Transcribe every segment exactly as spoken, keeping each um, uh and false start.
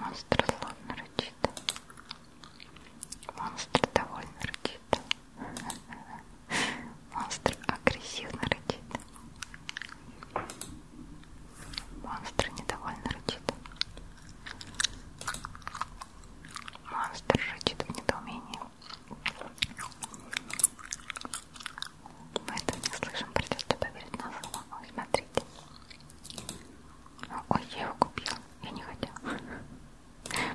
Монстр злобно рычит. Монстр довольно рычит. Монстр агрессивно рычит. Монстр недовольно рычит. Монстр рычит в недоумении. Мы это не слышим, придется доверить на слово. Ой, смотрите. Ой, я его купила. Я не хотела.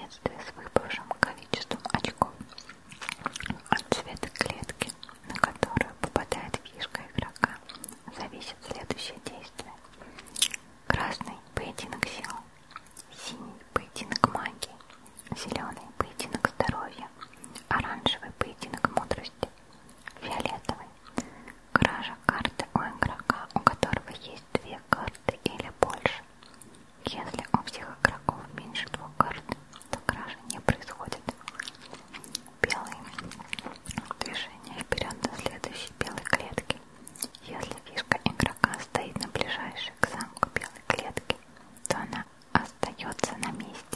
соответствии с выпавшим количеством очков. От цвета клетки, на которую попадает фишка игрока, зависит следующее действие. Красный — поединок сил, синий — поединок магии, зеленый — поединок здоровья, оранжевый — поединок мудрости, фиолетовый — кража карты у игрока, у которого есть две карты или больше. Если у всех игроков меньше двух карт, то кража не происходит. Белый — движение вперед до следующей белой клетки. Если фишка игрока стоит на ближайшей к замку белой клетки, то она остается на месте.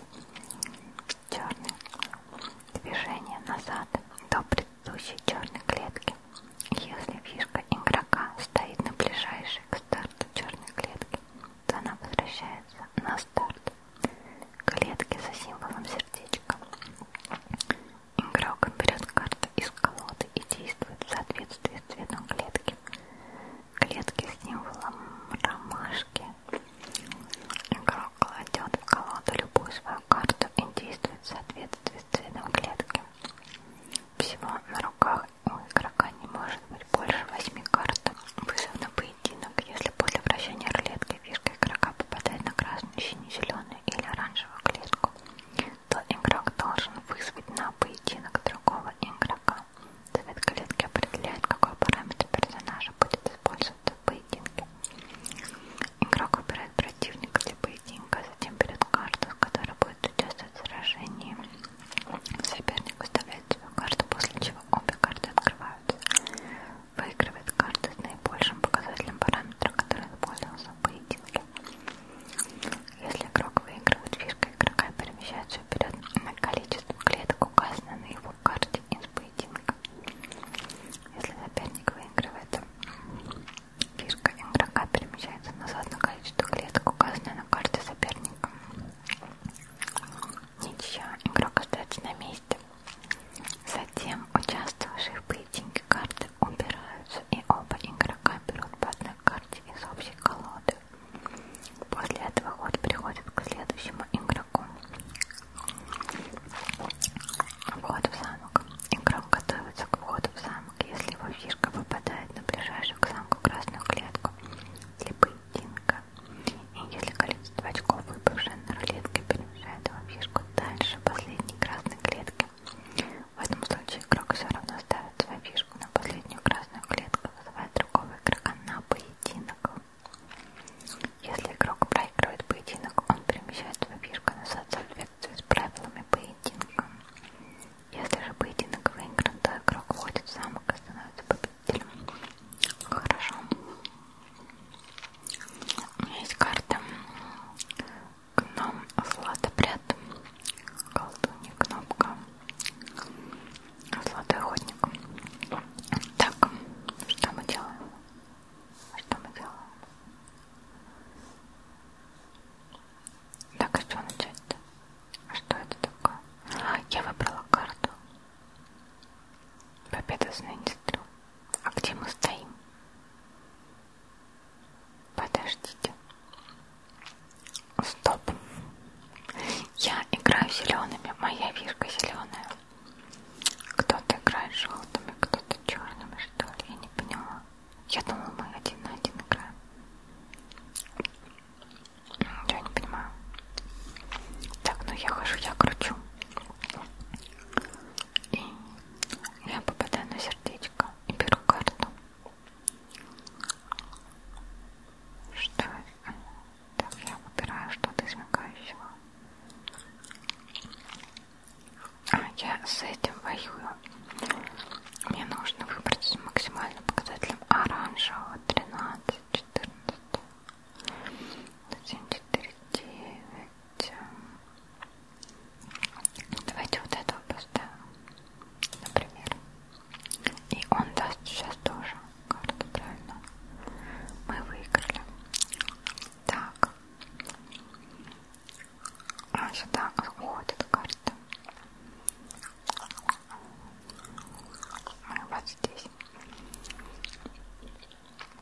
Черный — движение назад до предыдущей черной клетки. Если фишка игрока стоит на ближайшей к старту черной клетки, то она возвращается на старт. Клетки со символом сердечка. Игрок берет карту из колоды и действует в соответствии с цветом клетки. Клетки с символом ромашки. Игрок кладет в колоду любую свою карту и действует в соответствии с цветом клетки. Всего на руках у игрока не может быть больше восьми карт. Вызов на поединок. Если после вращения рулетки фишка игрока попадает на красную, синюю, зеленую или оранжевую клетку, то игрок должен вызвать на поединок другого игрока. Цвет клетки определяет, какой параметр персонажа будет использоваться в поединке. Игрок выбирает противника для поединка, затем берет карту, с которой будет участвовать в сражении. Соперник выставляет свою карту, после чего обе карты открываются. Выигрывает карта с наибольшим показателем параметра, который использовался в поединке. Если игрок выигрывает, фишка игрока перемещается вперед на количество клеток, указанное на его карте из поединка. Если соперник выигрывает, фишка игрока перемещается назад на количество клеток, указанное на карте соперника. Ничья, игрок остается на месте. Затем участвовавшие в поединке карты убираются, и оба игрока берут по одной карте из общей колоды. После этого ход переходит к следующему игроку. Вход в замок. Игрок готовится к входу в замок, если его фишка попадает на ближайшую к замку красную клетку для поединка. И если количество очков, выпавшее на рулетке, перемещает его фишку дальше последней красной клетки. В этом случае игрок все равно ставит свою фишку на последнюю красную клетку, вызывая другого игрока на поединок. Если игрок проигрывает поединок, он перемещает свою фишку назад в соответствии с правилами поединка. Если же поединок выигран, то игрок входит в замок и становится победителем. Хорошо. У меня есть карта Гном Златопряд, колдунья Кнопка, Золотой охотник. Так, что мы делаем? Что мы делаем? Так, а что начать-то? Что это такое? А, я выбрала карту. Победа за Нинстрю. А где мы стоим? Подождите. Стоп. Я играю зелеными. Моя фишка зеленая. Кто-то играет желтыми, кто-то черными, что ли. Я не поняла. Я думала, мы один на один играем. Я не понимаю. Так, ну я хожу, я кручу. И я попадаю на сердечко и беру карту. Что это? Так, я выбираю что-то из мигающего. А, я с этим воюю. Мне нужно выбрать с максимальным показателем оранжевого тринадцать, четырнадцать, семь, четыре, девять. Давайте вот этого поставим, например. И он даст сейчас тоже карту, правильно? Мы выиграли. Так. А сюда уходит карта. Мы вот здесь.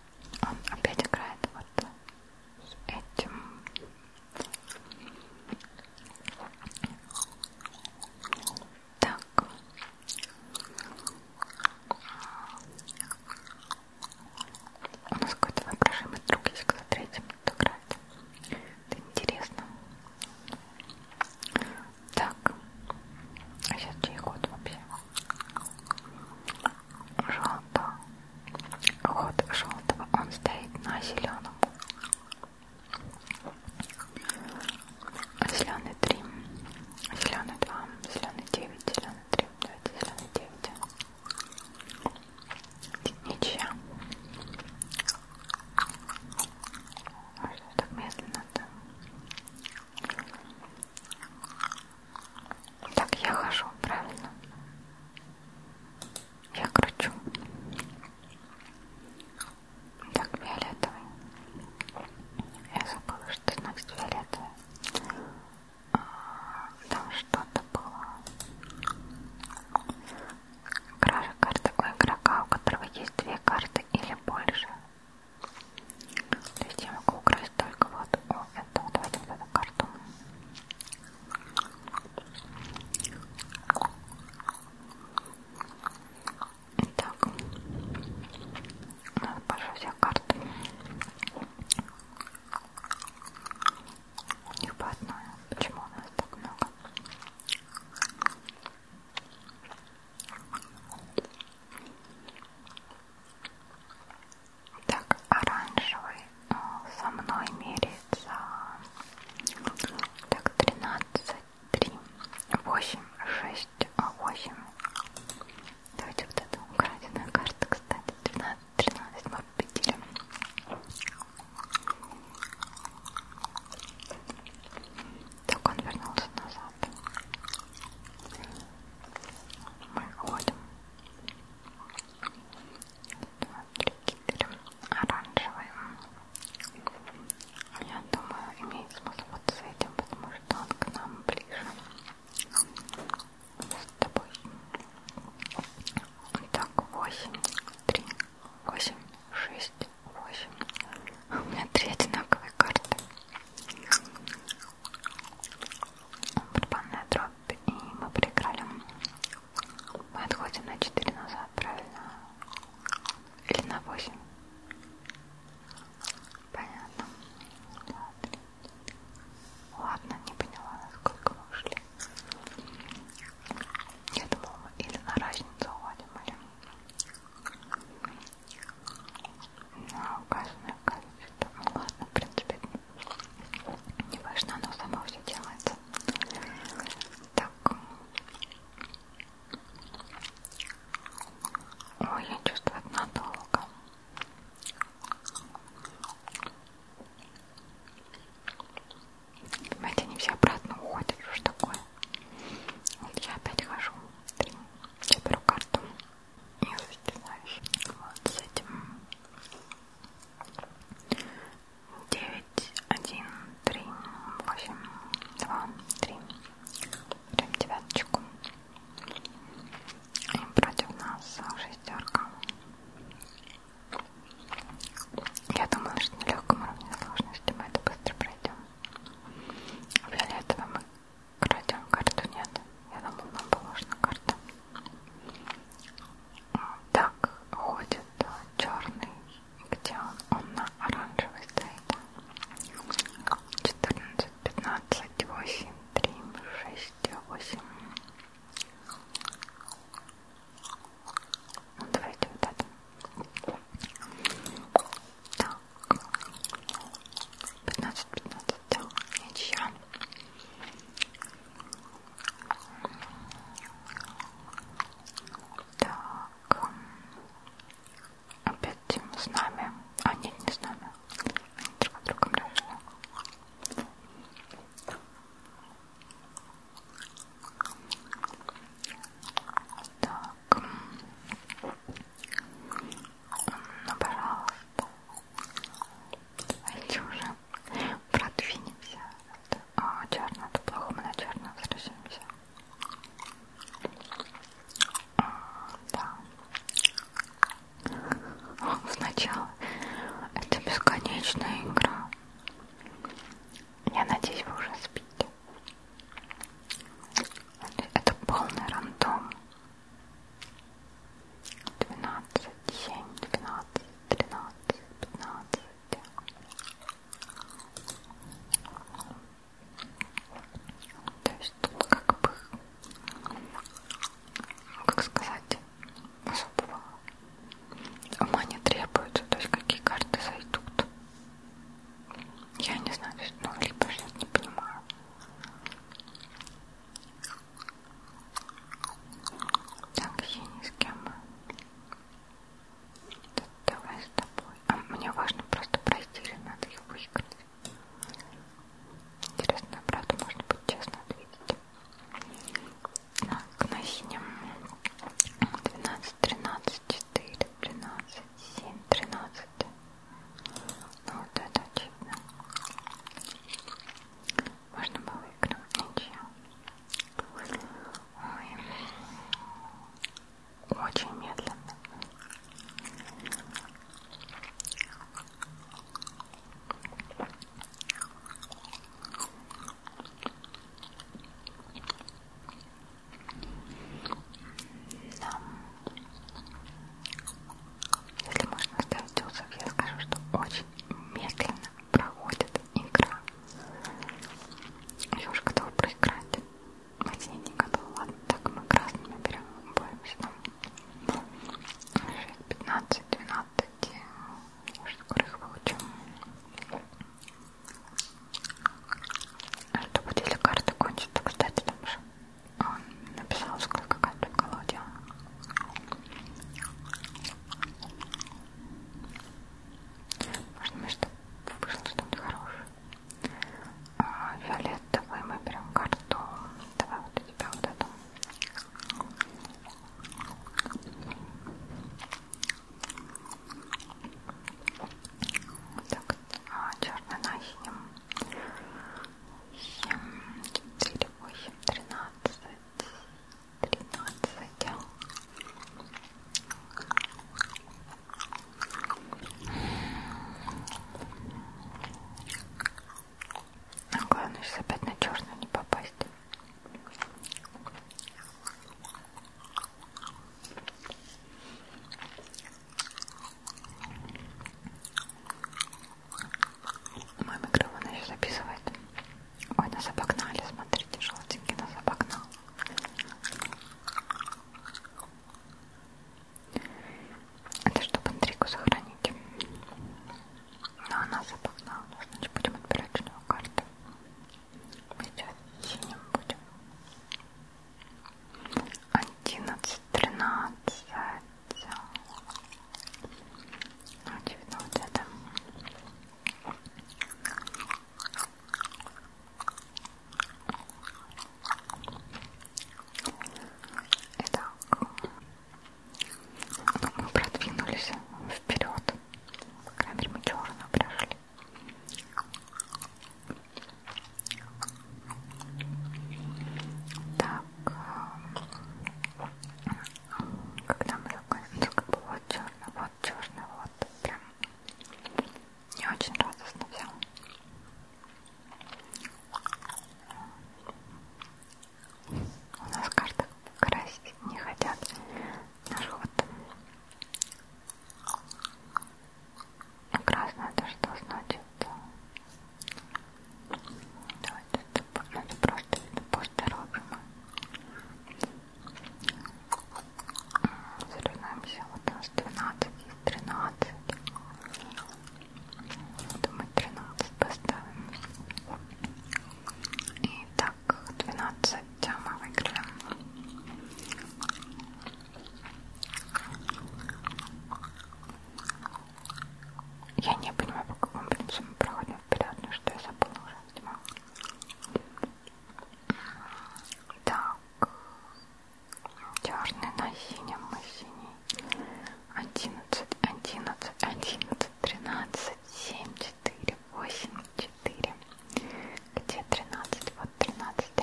Я не понимаю, по какому принципу мы проходим вперед, но что я забыла уже, видимо. Так. Черный на синем, мы синий. Одиннадцать, одиннадцать, одиннадцать, тринадцать, семь, четыре, восемь, четыре. Где тринадцать? Вот тринадцать.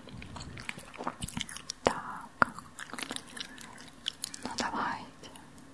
Так. Ну давайте.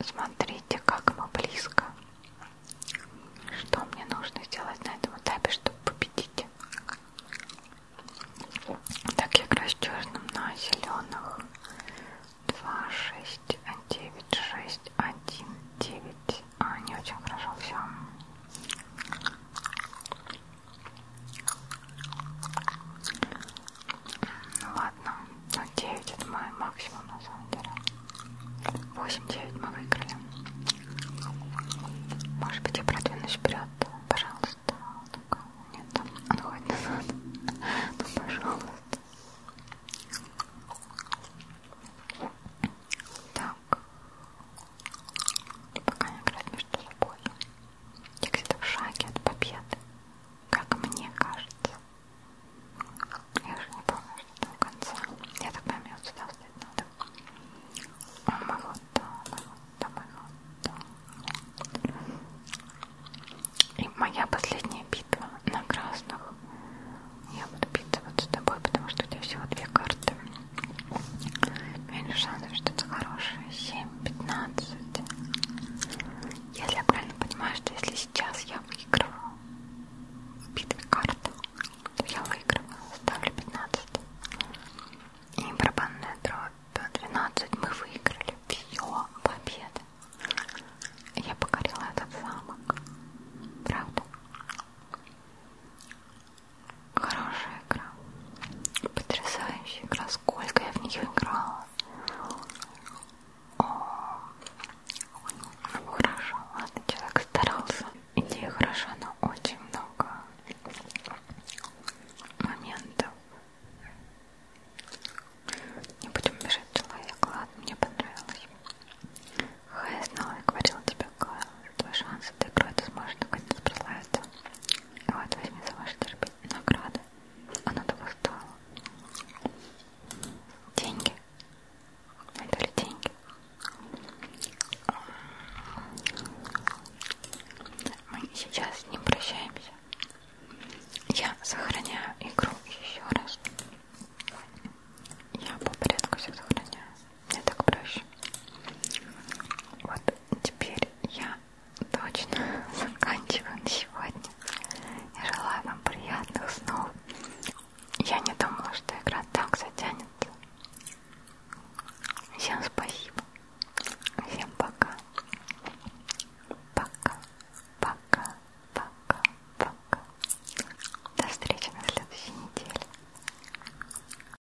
Смотрите, как мы близко. Что мне нужно сделать на этом этапе, чтобы победить? Так, я играю с черным на зеленых. Два, шесть, девять, шесть, один, девять. А, не очень хорошо все. Ну ладно, ну девять это мой максимум на самом деле. восемь девять мы выиграли. Может быть, я продвинусь вперед